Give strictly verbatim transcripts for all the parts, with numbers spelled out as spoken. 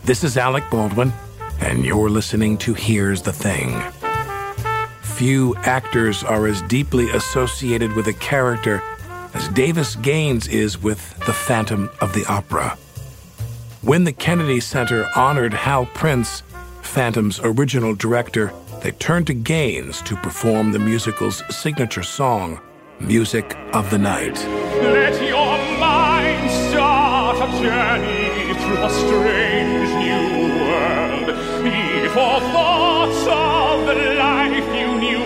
This is Alec Baldwin, and you're listening to Here's the Thing. Few actors are as deeply associated with a character as Davis Gaines is with the Phantom of the Opera. When the Kennedy Center honored Hal Prince, Phantom's original director, they turned to Gaines to perform the musical's signature song, Music of the Night. Let your mind start a journey through a strange new world. Leave all thoughts of the life you knew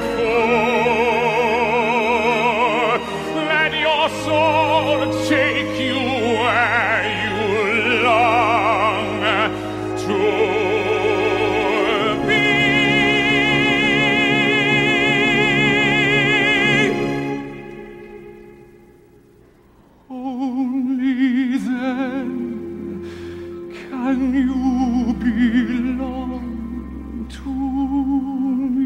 before. Let your soul take you where you long to be. Only then can you belong to me.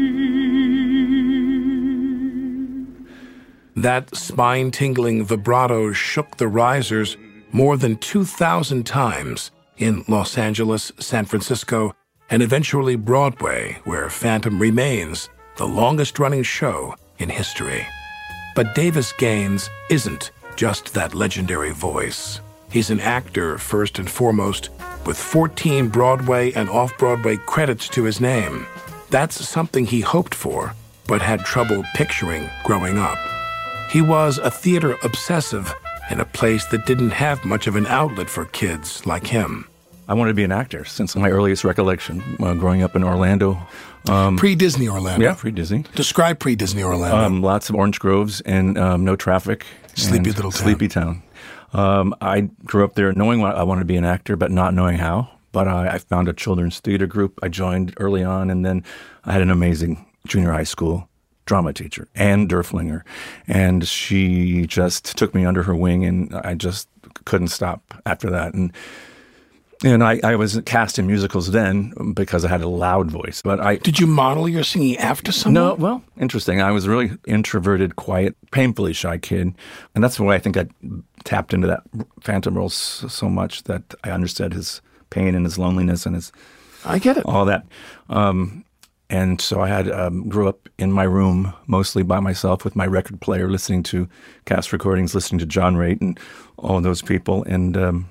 That spine-tingling vibrato shook the risers more than two thousand times in Los Angeles, San Francisco, and eventually Broadway, where Phantom remains the longest-running show in history. But Davis Gaines isn't just that legendary voice. He's an actor, first and foremost, with fourteen Broadway and off-Broadway credits to his name. That's something he hoped for, but had trouble picturing growing up. He was a theater obsessive in a place that didn't have much of an outlet for kids like him. I wanted to be an actor since my earliest recollection, uh, growing up in Orlando. Um, Pre-Disney Orlando? Yeah, pre-Disney. Describe pre-Disney Orlando. Um, lots of orange groves and um, no traffic. Sleepy little town. Sleepy town. Um, I grew up there knowing I wanted to be an actor, but not knowing how. But I, I found a children's theater group I joined early on, and then I had an amazing junior high school drama teacher, Ann Derflinger, and she just took me under her wing, and I just couldn't stop after that. And and I, I was cast in musicals then because I had a loud voice. But I Did you model your singing after someone? No, well, interesting. I was a really introverted, quiet, painfully shy kid, and that's why I think I tapped into that Phantom role so, so much that I understood his pain and his loneliness and his I get it. all that. Um, and so I had um, grew up in my room mostly by myself with my record player, listening to cast recordings, listening to John Raitt and all those people, and um,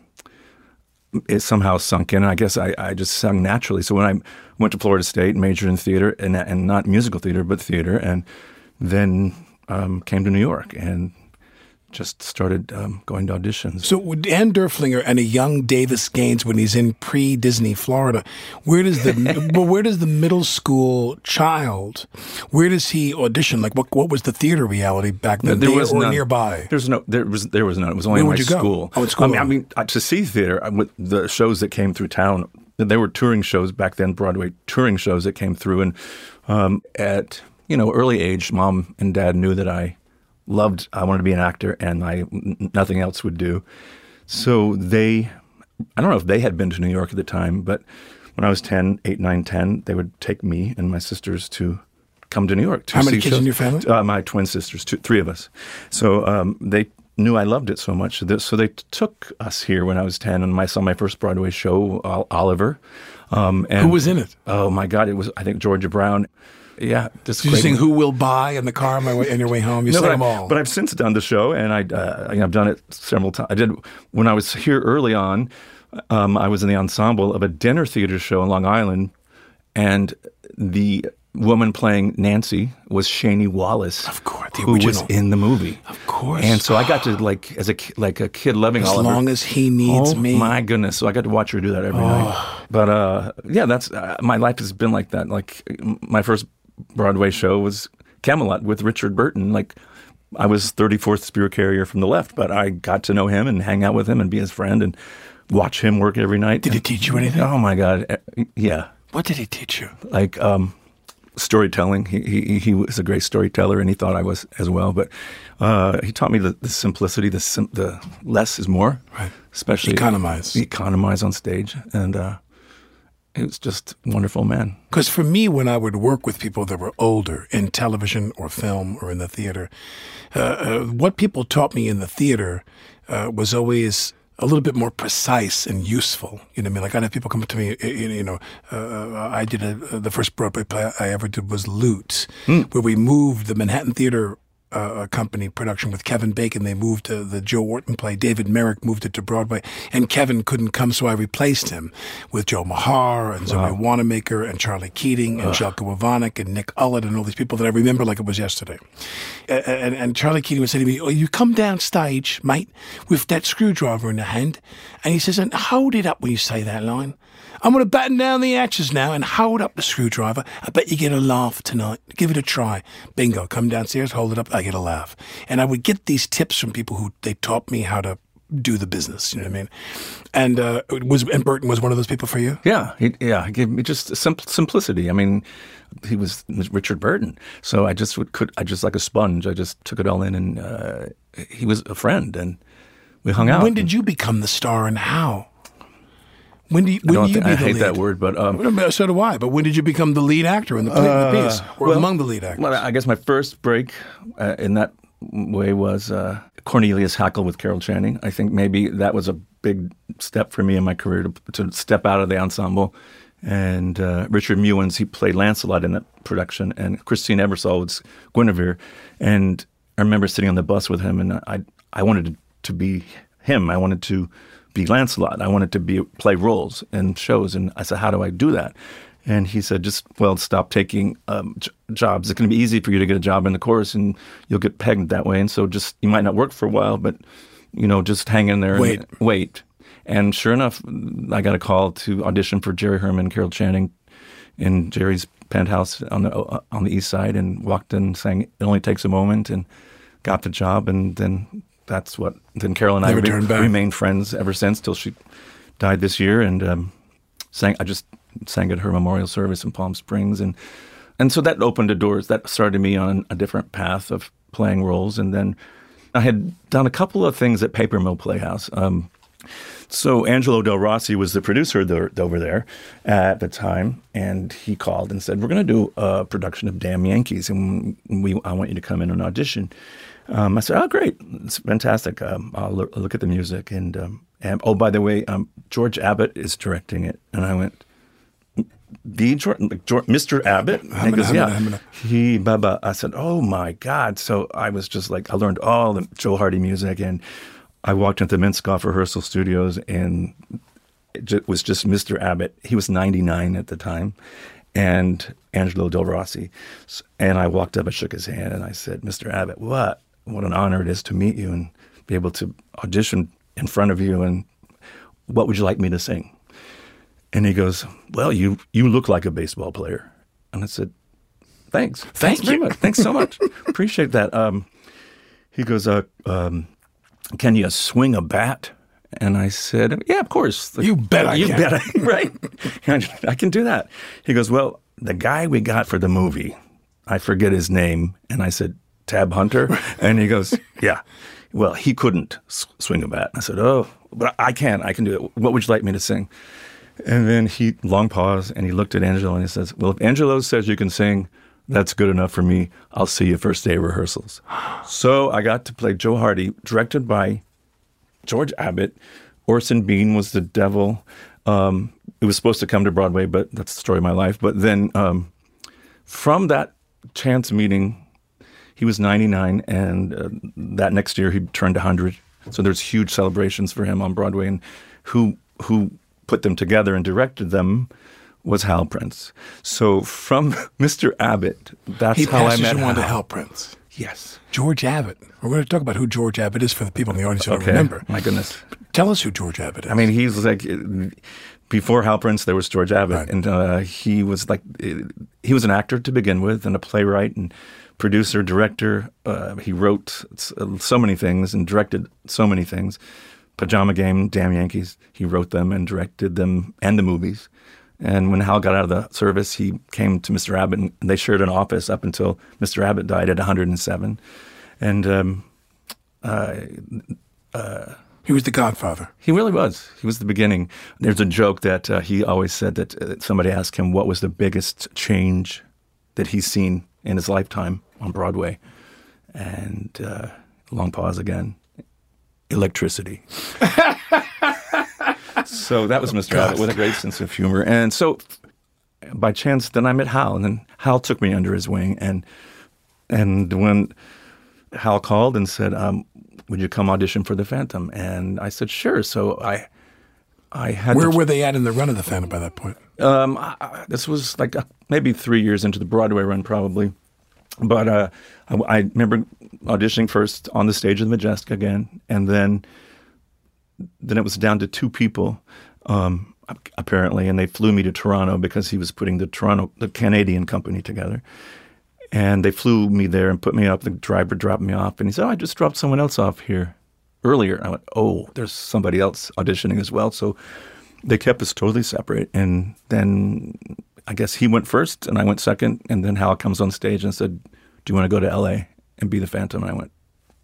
it somehow sunk in. I guess I, I just sung naturally. So when I went to Florida State, majored in theater, and, and not musical theater, but theater, and then um, came to New York and just started um, going to auditions. So with Ann Derflinger and a young Davis Gaines when he's in pre-Disney Florida, where does the well, where does the middle school child, where does he audition? Like what what was the theater reality back then? There there was or none. nearby? There's no there was there was none. It was only Where in would my you go? school. Oh, at school. I mean, I mean uh, to see theater uh, with the shows that came through town. There were touring shows back then, Broadway touring shows that came through, and um, at you know early age, Mom and Dad knew that I loved, I wanted to be an actor, and I n- nothing else would do. So they, I don't know if they had been to New York at the time, but when I was ten, eight, nine, ten, they would take me and my sisters to come to New York to How see many kids shows. in your family? Uh, my twin sisters, two, three of us. So um, they knew I loved it so much. That, so they t- took us here when I was ten, and I saw my first Broadway show, Ol- Oliver. Um, and, Who was in it? Oh my God, it was, I think, Georgia Brown. Yeah, just Did you sing "Who Will Buy" in the car on my way on your way home? You no, sang but, them I, all. but I've since done the show, and I, uh, I've done it several times. I did when I was here early on. Um, I was in the ensemble of a dinner theater show in Long Island, and the woman playing Nancy was Shani Wallace, Of course, the who was original. in the movie. Of course. And so I got to like as a ki- like a kid loving As Oliver. long as he needs oh, me. my goodness! So I got to watch her do that every night. But uh, yeah, that's uh, my life has been like that. Like my first Broadway show was Camelot with Richard Burton. Like I was thirty-fourth Spirit Carrier from the left, but I got to know him and hang out with him and be his friend and watch him work every night. Did he teach you anything? Oh my God! Uh, Yeah, What did he teach you? like um, storytelling. He, he he was a great storyteller, and he thought I was as well. But uh, he taught me the, the simplicity, the sim- the less is more. Right. Especially Economize. economize on stage, and uh, he was just a wonderful man. Because for me, when I would work with people that were older in television or film or in the theater, uh, uh, what people taught me in the theater uh, was always a little bit more precise and useful. You know what I mean? Like I'd have people come up to me, you know, uh, I did a, the first Broadway play I ever did was Loot, mm. where we moved the Manhattan Theater uh, company production with Kevin Bacon. They moved to the Joe Orton play. David Merrick moved it to Broadway, and Kevin couldn't come, so I replaced him with Joe Mahar and Zoe wow. Wanamaker and Charlie Keating and Jelka Wavanek and Nick Ullett and all these people that I remember like it was yesterday. And, and, and Charlie Keating would say to me, oh, you come down stage, mate, with that screwdriver in the hand, and he says, and hold it up when you say that line. I'm going to batten down the hatches now and hold up the screwdriver. I bet you get a laugh tonight. Give it a try. Bingo. Come downstairs, hold it up. I get a laugh. And I would get these tips from people who they taught me how to do the business. You know what I mean? And uh, was and Burton was one of those people for you? Yeah, he, yeah. He gave me just sim- simplicity. I mean, he was Richard Burton, so I just would could I just like a sponge. I just took it all in, and uh, he was a friend, and we hung out. When did you become the star, and how? When do you, when I, do you think, be I the hate lead? that word, but um, so do I. But when did you become the lead actor in the, play, uh, the piece, or well, among the lead actors? Well, I guess my first break uh, in that way was uh, Cornelius Hackle with Carol Channing. I think maybe that was a big step for me in my career to, to step out of the ensemble. And uh, Richard Mewins, he played Lancelot in that production, and Christine Ebersole was Guinevere. And I remember sitting on the bus with him, and I I wanted to be him. I wanted to be Lancelot. I wanted to be play roles in shows, and I said, how do I do that? And he said, just, well, stop taking um, j- jobs. It's going to be easy for you to get a job in the chorus, and you'll get pegged that way. And so just, you might not work for a while, but, you know, just hang in there wait. and wait. And sure enough, I got a call to audition for Jerry Herman and Carol Channing in Jerry's penthouse on the uh, on the east side, and walked in saying, it only takes a moment, and got the job. And then that's what, then Carol and Never I re- back. remained friends ever since, till she died this year. And um, sang, I just sang at her memorial service in Palm Springs. And and so that opened the doors. That started me on a different path of playing roles. And then I had done a couple of things at Paper Mill Playhouse. Um, so Angelo Del Rossi was the producer there, over there at the time, and he called and said, we're going to do a production of Damn Yankees, and we I want you to come in and audition. Um, I said, oh, great. It's fantastic. Um, I'll look, look at the music. And, um, and oh, by the way, um, George Abbott is directing it. And I went, the George, like George, Mister Abbott? And he goes, yeah. He, Baba. I said, oh, my God. So I was just like, I learned all the Joe Hardy music. And I walked into the Minskoff Rehearsal Studios, and it was just Mister Abbott. He was ninety-nine at the time. And Angelo Del Rossi. And I walked up and shook his hand, and I said, Mister Abbott, what? What an honor it is to meet you and be able to audition in front of you, and what would you like me to sing? And he goes, well, you you look like a baseball player. And I said, thanks. Thank Thanks you. very much. Thanks so much. Appreciate that. Um, he goes, uh, um, can you swing a bat? And I said, yeah, of course. You bet I you can. bet I, right. I can do that. He goes, well, the guy we got for the movie, I forget his name. And I said, Tab Hunter? And he goes, yeah. Well, he couldn't s- swing a bat. I said, oh, but I can. I can do it. What would you like me to sing? And then he, long pause, and he looked at Angelo and he says, well, if Angelo says you can sing, that's good enough for me. I'll see you first day of rehearsals. So I got to play Joe Hardy, directed by George Abbott. Orson Bean was the devil. Um, it was supposed to come to Broadway, but that's the story of my life. But then um, from that chance meeting, he was ninety-nine, and uh, that next year he turned one hundred. So there's huge celebrations for him on Broadway. And who who put them together and directed them was Hal Prince. So from Mister Abbott, that's he how I passes met you on to Hal. Hal Prince. Yes. George Abbott. We're going to talk about who George Abbott is for the people in the audience who don't Okay. remember. My goodness. Tell us who George Abbott is. I mean, he's like, before Hal Prince, there was George Abbott. Right. And uh, he was like, he was an actor to begin with, and a playwright and producer, director. Uh, he wrote so many things and directed so many things. Pajama Game, Damn Yankees, he wrote them and directed them and the movies. And when Hal got out of the service, he came to Mister Abbott, and they shared an office up until Mister Abbott died at one hundred seven. And um, uh, uh, he was the godfather. he really was. He was the beginning. There's a joke that uh, he always said that uh, somebody asked him what was the biggest change that he's seen in his lifetime on Broadway. And uh, long pause again. Electricity. So that was Mister Abbott with a great sense of humor. And so by chance, then I met Hal, and then Hal took me under his wing. And and when Hal called and said, um, would you come audition for The Phantom? And I said, sure. So I I had Where to, were they at in the run of The Phantom by that point? Um, I, this was like uh, maybe three years into the Broadway run, probably. But uh, I, I remember auditioning first on the stage of the Majestic again, and then then it was down to two people, um, apparently, and they flew me to Toronto because he was putting the Toronto, the Canadian company together. And they flew me there and put me up. The driver dropped me off, and he said, oh, I just dropped someone else off here earlier. And I went, oh, there's somebody else auditioning as well. So they kept us totally separate. And then I guess he went first, and I went second. And then Hal comes on stage and said, do you want to go to L A and be the Phantom? And I went,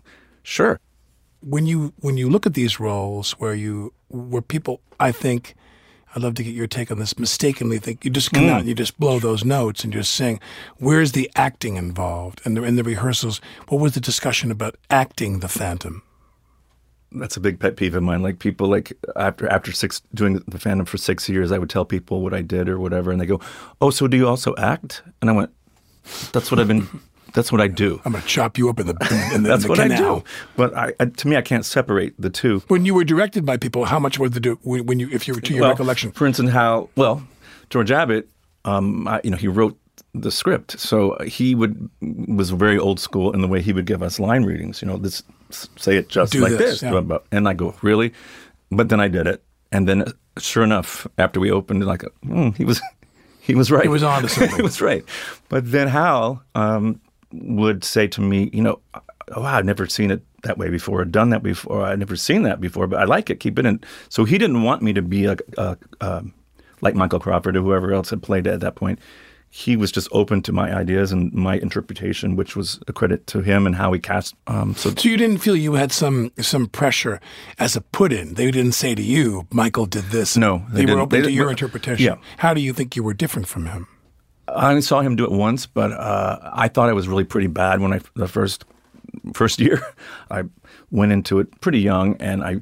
sure. When you when you look at these roles where you where people, I think, I'd love to get your take on this, mistakenly think you just come Mm. out and you just blow those notes and just sing. Where's the acting involved? And in the rehearsals, what was the discussion about acting the Phantom? That's a big pet peeve of mine. Like people, like after after six doing the Phantom for six years, I would tell people what I did or whatever, and they go, "Oh, so do you also act?" And I went, "That's what I've been. That's what I do. I'm going to chop you up in the in the, That's in the what canal. I do." But I, I, to me, I can't separate the two. When you were directed by people, how much was the do when, when you, if you were to your well, recollection? For instance, how well George Abbott, um, I, you know, he wrote the script, so he would was very old school in the way he would give us line readings. You know, this say it just Do like this, this, yeah. and I go, really? But then I did it, and then sure enough, after we opened, like mm, he was, he was right. He was on to something. He was right. But then Hal um, would say to me, you know, oh, wow, I've never seen it that way before, or done that before. I've never seen that before, but I like it. Keep it in. So he didn't want me to be like, uh, um, like Michael Crawford or whoever else had played it at that point. He was just open to my ideas and my interpretation, which was a credit to him and how he cast. Um, so, So you didn't feel you had some some pressure as a put-in. They didn't say to you, Michael did this. No, They, they were didn't. open They- to your but- interpretation. yeah. How do you think you were different from him? I only saw him do it once, but uh, I thought I was really pretty bad when I the first first year. I went into it pretty young, and I,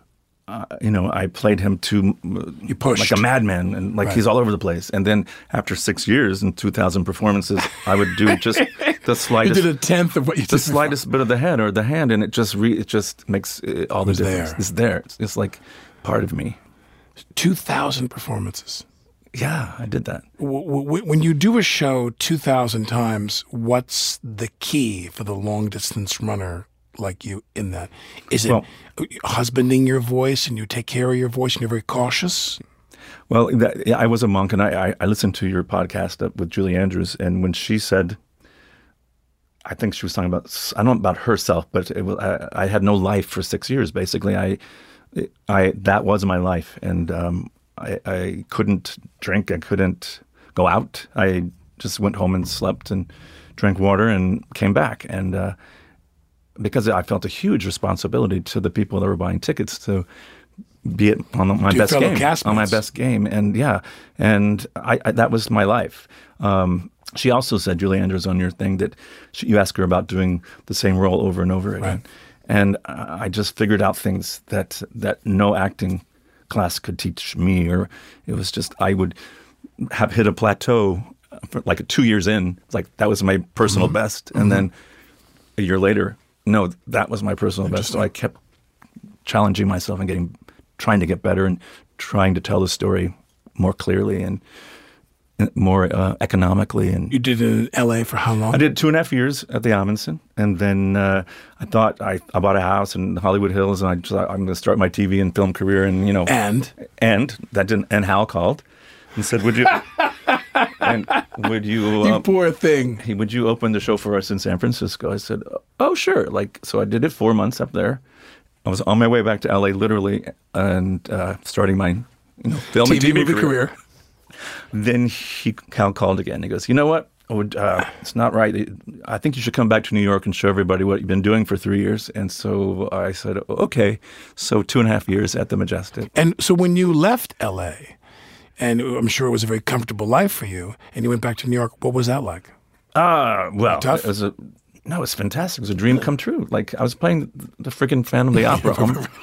uh, you know, I played him too You pushed. like a madman, and like Right. he's all over the place. And then after six years and two thousand performances, I would do just the You slightest, did a tenth of what you did. the slightest bit of the head or the hand, and it just re, it just makes uh, all the was difference. there. It's there. It's, it's like part of me. two thousand performances. Yeah, I did that. W- w- when you do a show two thousand times, what's the key for the long-distance runner like you in that? Is it Well- husbanding your voice and you take care of your voice and you're very cautious? Well, that, yeah, I was a monk, and I, I, I listened to your podcast up with Julie Andrews, and when she said, I think she was talking about, I don't know about herself, but it was, I, I had no life for six years, basically. I, I that was my life, and um, I, I couldn't drink, I couldn't go out. I just went home and slept and drank water and came back, and uh, because I felt a huge responsibility to the people that were buying tickets to be it on my To your best fellow game, castmates. on my best game, and yeah, and I, I that was my life. Um, she also said, Julie Andrews, on your thing that she, you asked her about doing the same role over and over again, Right. and I just figured out things that that no acting class could teach me, or it was just I would have hit a plateau for like two years in. It's like that was my personal Mm-hmm. best, and then a year later, no, that was my personal best. So I kept challenging myself and getting, trying to get better and trying to tell the story more clearly and more uh, economically. And You did it in L A for how long? I did two and a half years at the Amundsen, and then uh, I thought I, I bought a house in Hollywood Hills, and I just, I'm going to start my T V and film career, and you know, And? and that didn't. And Hal called and said, "Would you? and would you? You um, poor thing. Hey, would you open the show for us in San Francisco?" I said, "Oh, sure." Like, so I did it four months up there. I was on my way back to L A, literally, and uh, starting my, you know, film T and V T V movie career. career. Then he Cal called again. He goes, "You know what? I would, uh, it's not right. I think you should come back to New York and show everybody what you've been doing for three years." And so I said, "Okay." So two and a half years at the Majestic. And so when you left L A, and I'm sure it was a very comfortable life for you, and you went back to New York, what was that like? Ah, well, Tough? it was a no. It's fantastic. It was a dream come true. Like I was playing the freaking Phantom of the Opera on,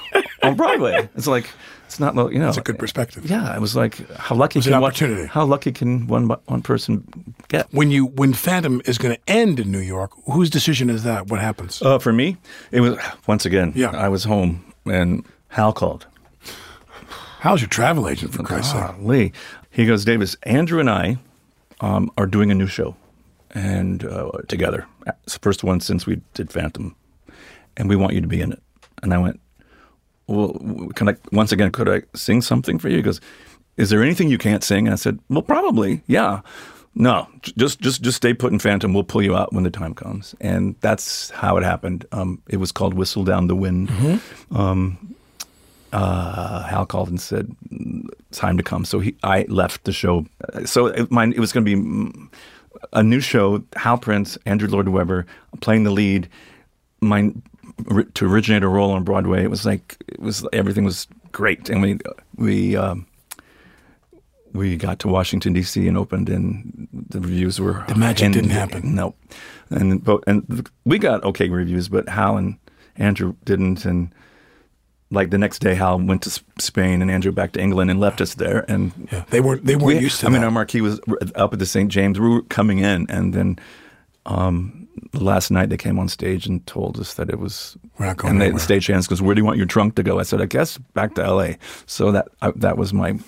on Broadway. It's like, it's not, you know. It's a good perspective. Yeah, it was like, how lucky It was can an one, opportunity. how lucky can one one person get? When you when Phantom is going to end in New York, whose decision is that? What happens? Uh, for me, it was, once again, Yeah. I was home and Hal called. How's your travel agent, for Christ's sake? Golly. He goes, Davis, Andrew and I um, are doing a new show and uh, together. It's the first one since we did Phantom. And we want you to be in it. And I went, well, can I, once again, could I sing something for you? He goes, is there anything you can't sing? And I said, well, probably, yeah. No, just just just stay put in Phantom. We'll pull you out when the time comes. And that's how it happened. Um, it was called Whistle Down the Wind. Mm-hmm. Um, uh, Hal called and said, time to come. So he, I left the show. So it, mine, it was going to be a new show, Hal Prince, Andrew Lloyd Webber, playing the lead. Mine to originate a role on Broadway. It was like, it was, everything was great. And we, we, um, we got to Washington, D C and opened, and the reviews were... The magic didn't happen. No. And, but, and we got okay reviews, but Hal and Andrew didn't. And like the next day, Hal went to Spain and Andrew back to England and left us there. And yeah, they weren't, they weren't we, used to I that. mean, our marquee was up at the Saint James. We were coming in, and then um, last night they came on stage and told us that it was... We're not going And they, anywhere. the stagehand goes, where do you want your trunk to go? I said, I guess back to L A. So that I, that was my...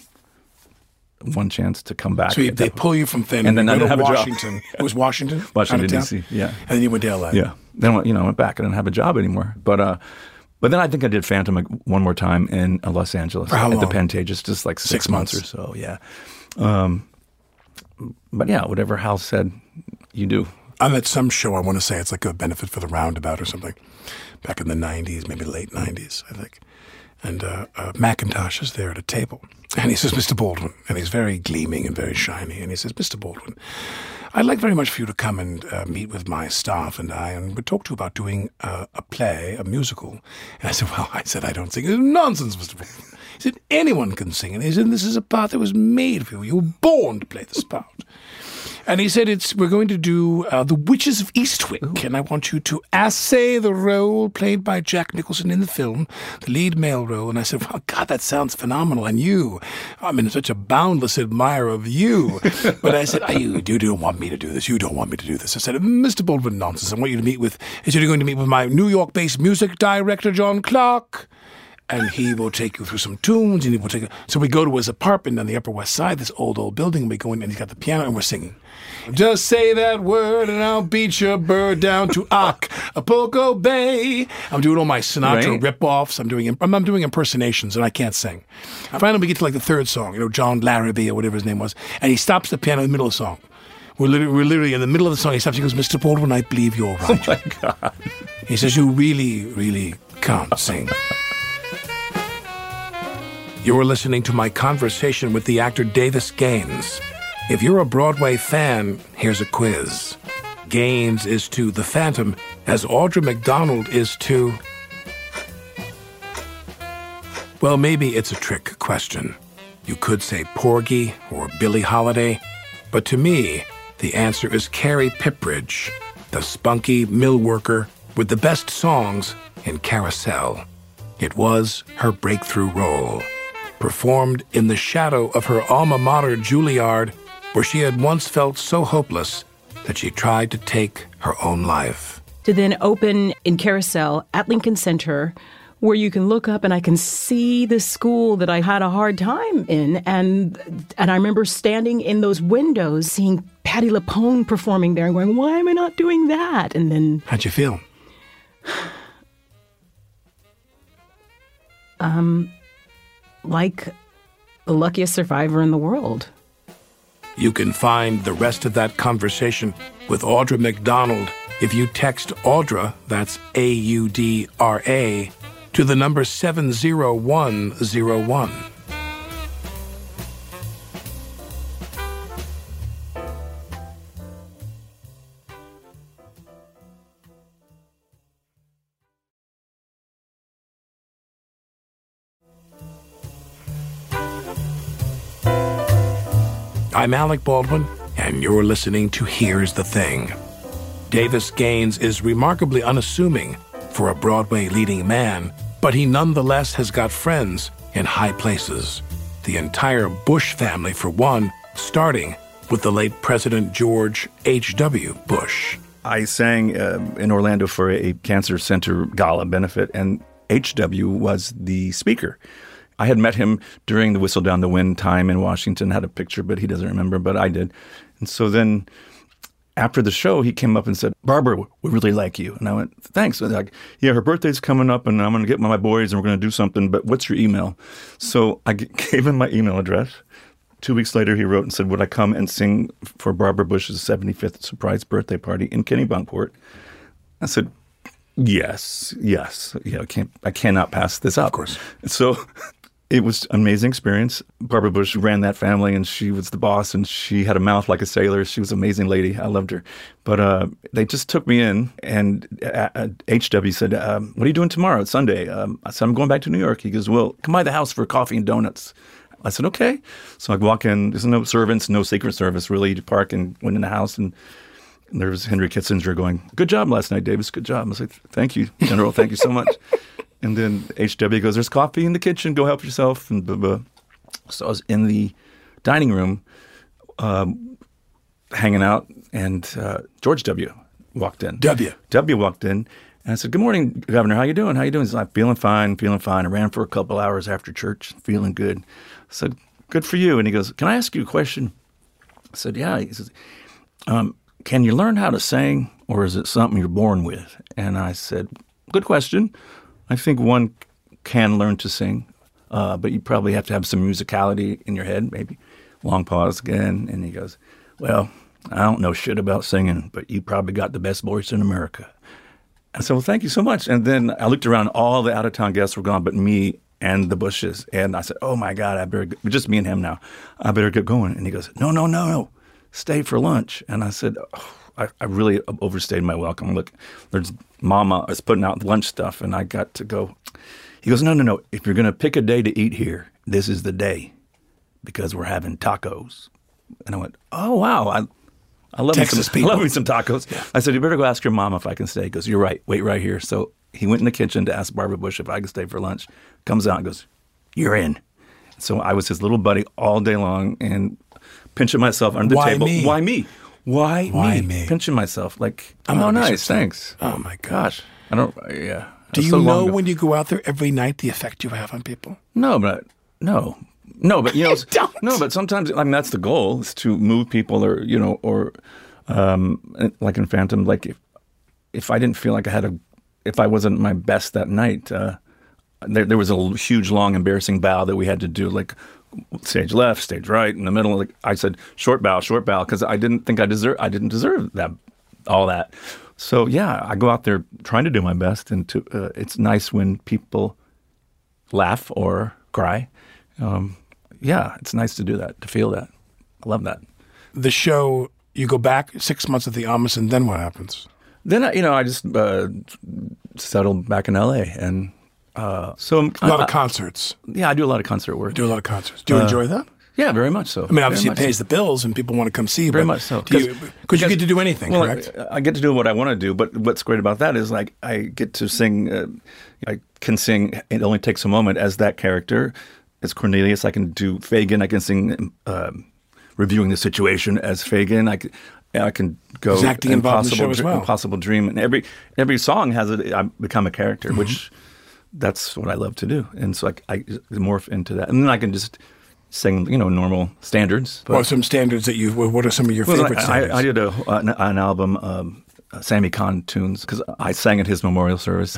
one chance to come back. So you, they pull you from Phantom, and then you I go didn't to have a Washington. job. It was Washington? Washington, out of D C, town? yeah. And then you went to L A. Yeah. Then, you know, I went back. I didn't have a job anymore. But uh, but then I think I did Phantom like one more time in uh, Los Angeles. For how at the long? Pantages, just like six, Six months. months. or so, yeah. Um, but yeah, whatever Hal said, you do. I'm at some show, I want to say it's like a benefit for the Roundabout or something, back in the nineties, maybe late nineties, I think. And uh, uh, Macintosh is there at a table. And he says, Mister Baldwin. And he's very gleaming and very shiny. And he says, Mister Baldwin, I'd like very much for you to come and uh, meet with my staff and I, and we'd talk to you about doing uh, a play, a musical. And I said, well, I said, I don't sing. He said, nonsense, Mister Baldwin. He said, anyone can sing. And he said, this is a part that was made for you. You were born to play this part. And he said, "It's we're going to do uh, The Witches of Eastwick, Ooh. and I want you to essay the role played by Jack Nicholson in the film, the lead male role." And I said, well, God, that sounds phenomenal. And you, I'm in such a boundless admirer of you. But I said, oh, you, you don't want me to do this. You don't want me to do this. I said, Mister Baldwin, nonsense. I want you to meet with, he said, you're going to meet with my New York-based music director, John Clark. And he will take you through some tunes, and he will take you. So we go to his apartment on the Upper West Side, this old, old building, and we go in, and he's got the piano, and we're singing. Just say that word, and I'll beat your bird down to Acapulco Bay. I'm doing all my Sinatra Right. rip-offs. I'm doing, I'm, I'm doing impersonations, and I can't sing. Finally, we get to like the third song, you know, John Larrabee or whatever his name was, and he stops the piano in the middle of the song. We're literally, we're literally in the middle of the song. He stops. He goes, Mister Baldwin, I believe you're right. Oh, my God. He says, you really, really can't sing. You're listening to my conversation with the actor Davis Gaines. If you're a Broadway fan, here's a quiz. Gaines is to The Phantom as Audra McDonald is to... Well, maybe it's a trick question. You could say Porgy or Billie Holiday, but to me, the answer is Carrie Pipridge, the spunky mill worker with the best songs in Carousel. It was her breakthrough role, performed in the shadow of her alma mater, Juilliard, where she had once felt so hopeless that she tried to take her own life. To then open in Carousel at Lincoln Center, where you can look up and I can see the school that I had a hard time in. And and I remember standing in those windows, seeing Patti LuPone performing there and going, why am I not doing that? And then... How'd you feel? um... like the luckiest survivor in the world. You can find the rest of that conversation with Audra McDonald if you text Audra, that's A U D R A, to the number seven zero one zero one. I'm Alec Baldwin, and you're listening to Here's the Thing. Davis Gaines is remarkably unassuming for a Broadway leading man, but he nonetheless has got friends in high places. The entire Bush family, for one, starting with the late President George H W. Bush. I sang uh, in Orlando for a cancer center gala benefit, and H W was the speaker. I had met him during the Whistle Down the Wind time in Washington, had a picture, but he doesn't remember, but I did. And so then after the show, he came up and said, Barbara, we really like you. And I went, thanks. And like, yeah, her birthday's coming up, and I'm going to get my boys, and we're going to do something, but what's your email? So I gave him my email address. Two weeks later, he wrote and said, would I come and sing for Barbara Bush's seventy-fifth surprise birthday party in Kennebunkport? I said, yes, yes. Yeah, I can't, I cannot pass this up. Of course. So it was an amazing experience. Barbara Bush ran that family, and she was the boss, and she had a mouth like a sailor. She was an amazing lady. I loved her. But uh, they just took me in, and uh, H W said, um, what are you doing tomorrow? It's Sunday. Um, I said, I'm going back to New York. He goes, well, come by the house for coffee and donuts. I said, okay. So I walk in. There's no servants, no Secret Service, really. You park and went in the house, and there was Henry Kissinger going, good job last night, Davis. Good job. I was like, thank you, General. Thank you so much. And then H W goes, there's coffee in the kitchen. Go help yourself. And blah, blah. So I was in the dining room um, hanging out, and uh, George W. walked in. W. W walked in, and I said, good morning, Governor. How you doing? How you doing? He's like, feeling fine, feeling fine. I ran for a couple hours after church, feeling good. I said, good for you. And he goes, can I ask you a question? I said, yeah. He says, um, can you learn how to sing, or is it something you're born with? And I said, good question. I think one can learn to sing, uh, but you probably have to have some musicality in your head, maybe. Long pause again, and he goes, well, I don't know shit about singing, but you probably got the best voice in America. I said, well, thank you so much. And then I looked around, all the out-of-town guests were gone but me and the Bushes. And I said, oh, my God, I better get, just me and him now. I better get going. And he goes, no, no, no, no, stay for lunch. And I said, oh, I, I really overstayed my welcome. Look, there's Mama is putting out lunch stuff, and I got to go. He goes, no, no, no. If you're going to pick a day to eat here, this is the day, because we're having tacos. And I went, oh, wow. I I love, me some, I love me some tacos. Yeah. I said, you better go ask your mom if I can stay. He goes, you're right. Wait right here. So he went in the kitchen to ask Barbara Bush if I could stay for lunch. Comes out and goes, you're in. So I was his little buddy all day long and pinching myself under the Why table. Me? Why me? Why, Why me? me? Pinching myself. Like, I'm oh, nice. upset. Thanks. Oh, my gosh. I don't, yeah. Do you so know long ago. when you go out there every night the effect you have on people? No, but no, no, but you know, You don't. no, but sometimes I mean that's the goal is to move people, or you know, or um, like in Phantom, like if if I didn't feel like I had a, if I wasn't my best that night, uh, there there was a huge, long, embarrassing bow that we had to do, like stage left, stage right, in the middle. Like I said, short bow, short bow, because I didn't think I deserve, I didn't deserve that, all that. So yeah, I go out there trying to do my best, and to, uh, it's nice when people laugh or cry. Um, yeah, it's nice to do that, to feel that. I love that. The show, you go back six months at the Amos, and then what happens? Then I, you know, I just uh, settled back in L A, and uh, so A lot I, of concerts. yeah, I do a lot of concert work. Do a lot of concerts. Do you Uh, enjoy that? Yeah, very much so. I mean, obviously, it Very much pays so. the bills, and people want to come see you. Very but much so. do you- Because you get to do anything, well, correct? I, I get to do what I want to do, but what's great about that is like I get to sing. Uh, I can sing. It only takes a moment as that character, as Cornelius. I can do Fagin. I can sing, um, reviewing the situation as Fagin. I can, I can go He's acting involved in the show as well. Impossible Dream, and every every song has a. I become a character, Mm-hmm. which that's what I love to do, and so I, I morph into that, and then I can just sing, you know, normal standards. What are some standards that you? What are some of your Well, favorite I, standards? I, I did a, an, an album, um, uh, Sammy Kahn tunes, because I sang at his memorial service.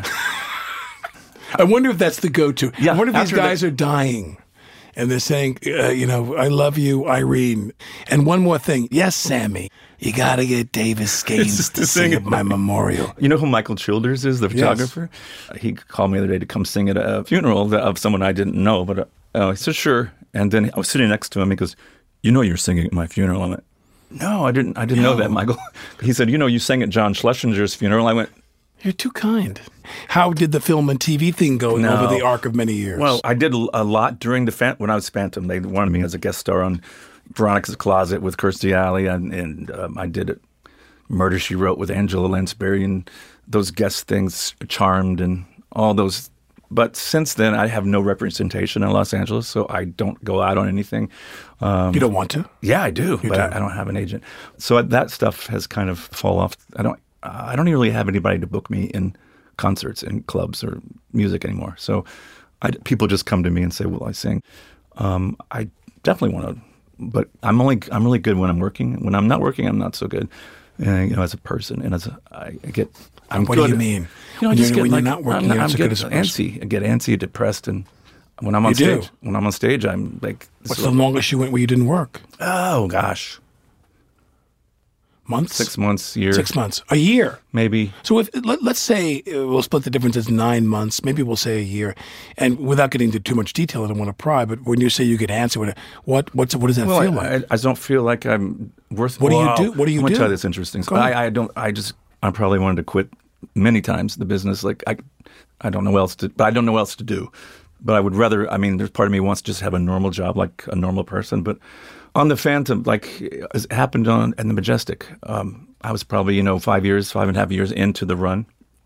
I wonder if that's the go-to. Yeah, I wonder if these after guys the- are dying, and they're saying, uh, you know, I love you, Irene. And one more thing, yes, Sammy, you got to get Davis Gaines to sing at my memorial. You know who Michael Childers is, the photographer? Uh, He called me the other day to come sing at a funeral of someone I didn't know, but uh, he said, sure. And then I was sitting next to him. He goes, you know you're singing at my funeral. I went, no, I didn't I didn't know No. that, Michael. He said, you know, you sang at John Schlesinger's funeral. I went, You're too kind. How did the film and T V thing go No. over the arc of many years? well, I did a lot during the, fan- when I was Phantom. They wanted me as a guest star on Veronica's Closet with Kirstie Alley, and, and um, I did it. Murder, She Wrote with Angela Lansbury, and those guest things, Charmed, and all those but since then, I have no representation in Los Angeles, so I don't go out on anything. Um, You don't want to? yeah, I do, You but do. I, I don't have an agent. So that stuff has kind of fall off. I don't. Uh, I don't really have anybody to book me in concerts, in clubs, or music anymore. So I, people just come to me and say, "Will I sing?" Um, I definitely want to, but I'm only. I'm really good when I'm working. When I'm not working, I'm not so good. Uh, you know, as a person, and as a, I, I get. I'm What good. do you mean? You know, I When just you're- get when like, you're not working, I'm, you're not I'm so get good as a person. antsy. I get antsy, depressed, and when I'm on You do? stage, when I'm on stage, I'm like, What's the longest you went where you didn't work? oh gosh, Months? six months, year, Six months. A year. maybe. So if let, let's say uh, we'll split the difference as nine months, maybe we'll say a year, and without getting into too much detail, I don't want to pry. But when you say you get antsy, what what what's, what does that Well, feel I, like? I, I don't feel like I'm worth. What do you wow. do? What do you I'm gonna do? tell you this interesting. Go I, ahead. I don't. I just. I probably wanted to quit many times the business. Like I, I don't know what else to. But I don't know what else to do. But I would rather. I mean, there's part of me wants to just have a normal job like a normal person. But on the Phantom, like it happened on in the Majestic. Um, I was probably you know five years, five and a half years into the run.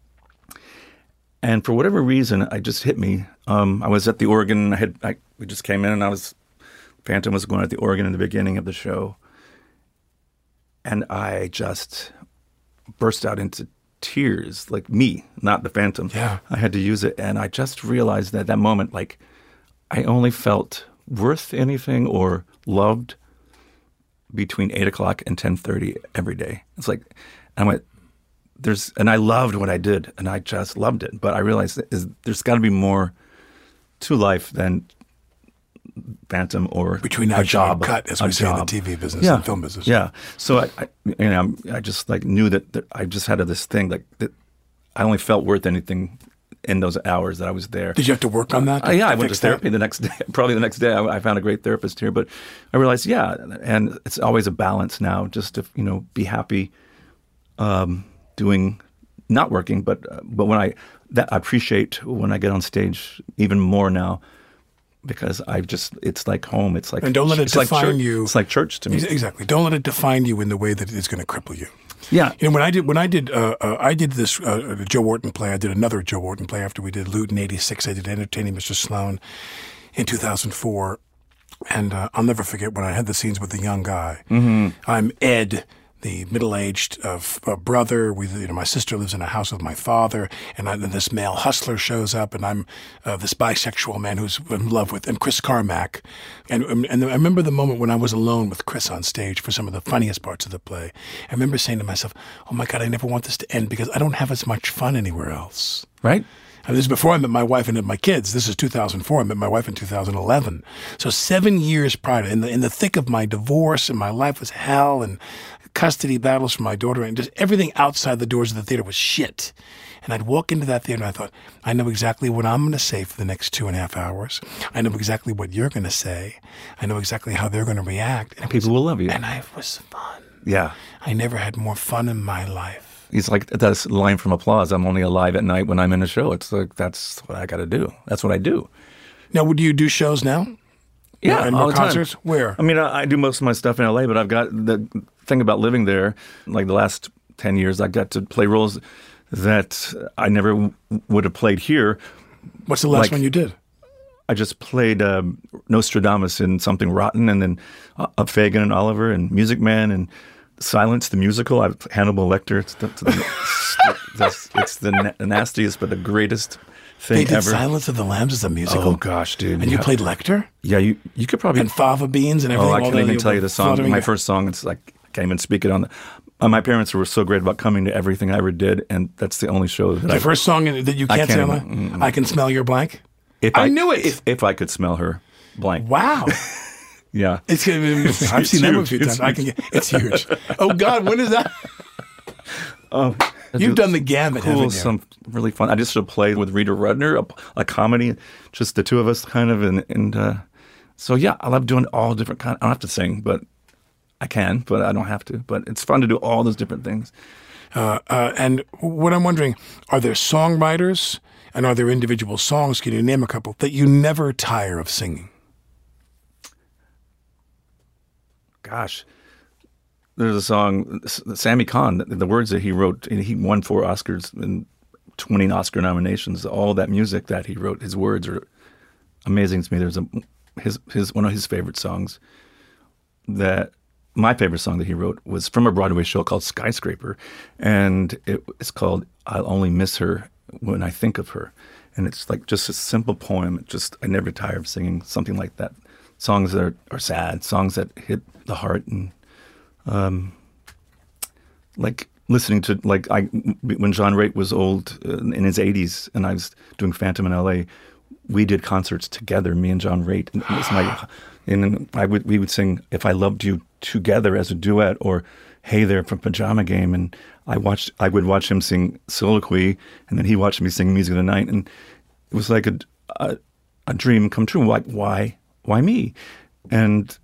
And for whatever reason, I just hit me. Um, I was at the Oregon. I had I, we just came in, and I was Phantom was going at the Oregon in the beginning of the show, and I just burst out into tears, like me, not the Phantom. Yeah. I had to use it, and I just realized that that moment, like I only felt worth anything or loved between eight o'clock and ten thirty every day. It's like I went. There's and I loved what I did, and I just loved it. But I realized is there's got to be more to life than Phantom or Between a that job, cut, as a we say in the job. T V business yeah. and film business. Yeah. So I, I you know, I'm, I just like knew that, that I just had this thing like that. I only felt worth anything in those hours that I was there. Did you have to work on that? Uh, yeah, I went to fix that? therapy the next day. Probably the next day, I, I found a great therapist here. But I realized, yeah, and it's always a balance now, just to you know be happy, um, doing, not working, but uh, but when I that I appreciate when I get on stage even more now, because I just it's like home. It's like And don't let it it's like define church- you. It's like church to me. Ex- Exactly. Don't let it define you in the way that it's going to cripple you. Yeah. You know, when I did when I did uh, uh, I did this uh, Joe Wharton play. I did another Joe Wharton play after we did Loot in eighty-six. I did Entertaining Mister Sloan in two thousand four, and uh, I'll never forget when I had the scenes with the young guy. Mm-hmm. I'm Ed, the middle-aged uh, f- uh, brother. We, you know, my sister lives in a house with my father, and, I, and this male hustler shows up, and I'm uh, this bisexual man who's in love with, and Chris Carmack. And, and I remember the moment when I was alone with Chris on stage for some of the funniest parts of the play. I remember saying to myself, oh my God, I never want this to end because I don't have as much fun anywhere else. Right. And this is before I met my wife and my kids. This is two thousand four. I met my wife in two thousand eleven. So seven years prior to, in the, in the thick of my divorce, and my life was hell, and custody battles for my daughter, and just everything outside the doors of the theater was shit. And I'd walk into that theater and I thought, I know exactly what I'm going to say for the next two and a half hours. I know exactly what you're going to say. I know exactly how they're going to react. And it People was, will love you. And I it was fun. Yeah. I never had more fun in my life. It's like that's a line from Applause. I'm only alive at night when I'm in a show. It's like that's what I got to do. That's what I do. Now, would you do shows now? Yeah, and all more the time. concerts? Where? I mean, I, I do most of my stuff in L A, but I've got the thing about living there. Like the last ten years, I got to play roles that I never w- would have played here. What's the last like- one you did? I just played um, Nostradamus in Something Rotten, and then uh, Fagin and Oliver, and Music Man, and Silence the Musical. I've Hannibal Lecter. It's the, it's the, it's, it's the na- nastiest, but the greatest thing They did ever. Silence of the Lambs as a musical. Oh gosh, dude! And you Yeah. played Lecter? Yeah, you you could probably. And fava beans and Oh, everything? I all can't the- even tell you the song. fluttering- My first song. It's like I can't even speak it on the. Uh, my parents were so great about coming to everything I ever did, and that's the only show that The I. first song that you I can't, can't say even- on I Can Smell Your Blank? If I knew it. If, if I could smell her, blank. Wow. Yeah. It's, It's I've seen that one a huge. few It's times. I can get, it's huge. Oh, God, when is that? Oh, You've done the gamut, cool, haven't you? some really fun. I just should have played with Rita Rudner, a, a comedy, just the two of us, kind of, and and uh, so yeah, I love doing all different kind. I don't have to sing, but I can, but I don't have to. But it's fun to do all those different things. Uh, uh, and what I'm wondering, are there songwriters and are there individual songs, can you name a couple, that you never tire of singing? Gosh, there's a song, Sammy Kahn, the, the words that he wrote, and he won four Oscars, and twenty Oscar nominations. All that music that he wrote, his words are amazing to me. There's a his his one of his favorite songs that my favorite song that he wrote was from a Broadway show called Skyscraper, and it, it's called "I'll Only Miss Her When I Think of Her," and it's like just a simple poem. It just I never tire of singing something like that. Songs that are, are sad, songs that hit the heart, and um, like listening to like I when John Raitt was old uh, in his eighties, and I was doing Phantom in L A. We did concerts together, me and John Raitt, and it was my, and I would we would sing "If I Loved You" together as a duet, or "Hey There" from Pajama Game, and I watched I would watch him sing Soliloquy, and then he watched me sing Music of the Night, and it was like a a, a dream come true. Like why why me, and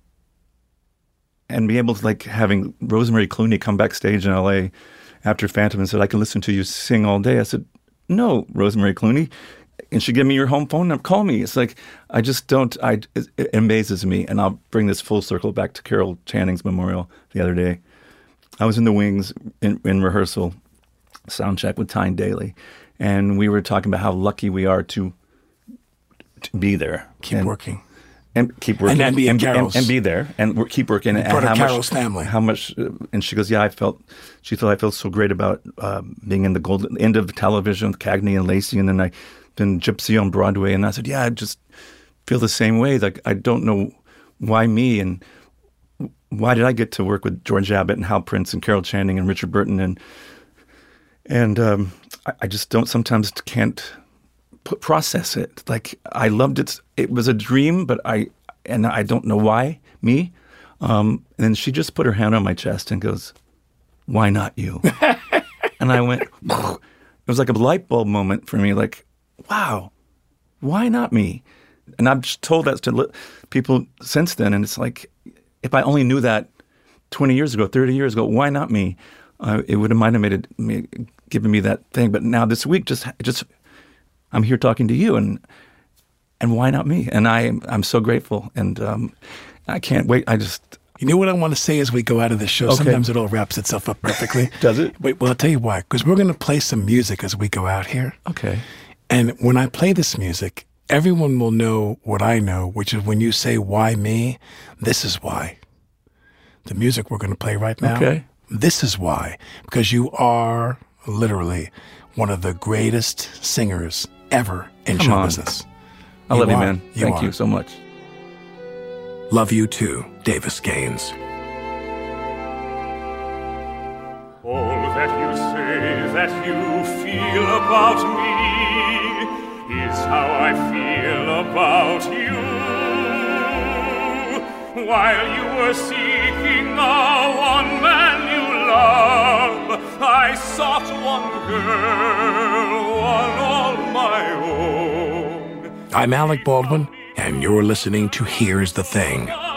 and be able to like having Rosemary Clooney come backstage in L A after Phantom and said, "I can listen to you sing all day." I said, "No, Rosemary Clooney." And she gave me your home phone number. Call me. It's like, I just don't, I, it, it amazes me. And I'll bring this full circle back to Carol Channing's memorial the other day. I was in the wings in, in rehearsal, sound check with Tyne Daly. And we were talking about how lucky we are to, to be there. Keep and, working. And keep working. And, and be in Carol's. And, and be there. And we're, keep working. And part how of Carol's much, family. How much, uh, and she goes, yeah, I felt, she thought I felt so great about uh, being in the golden end of television with Cagney and Lacey. And then I, been Gypsy on Broadway, and I said, yeah, I just feel the same way. Like, I don't know why me, and why did I get to work with George Abbott and Hal Prince and Carol Channing and Richard Burton, and and um, I, I just don't sometimes can't put, process it. Like, I loved it. It was a dream, but I and I don't know why me. Um, and then she just put her hand on my chest and goes, "Why not you?" And I went. It was like a light bulb moment for me. Like, wow, why not me? And I've just told that to people since then, and it's like, if I only knew that twenty years ago, thirty years ago, why not me? Uh, it would have might have made it, me, given me that thing. But now this week, just, just, I'm here talking to you, and and why not me? And I, I'm so grateful, and um, I can't wait. I just. You know what I want to say as we go out of this show? Okay. Sometimes it all wraps itself up perfectly. Does it? Wait, well, I'll tell you why. Because we're going to play some music as we go out here. Okay. And when I play this music, everyone will know what I know, which is when you say, why me? This is why. The music we're going to play right now, okay. This is why. Because you are literally one of the greatest singers ever in Come show on. business. I You love you, are. man. You Thank are. you so much. Love You Too, Davis Gaines. All that you say that you feel about me is how I feel about you. While you were seeking a one man you love, I sought one girl, one all my own. I'm Alec Baldwin, and you're listening to Here's the Thing.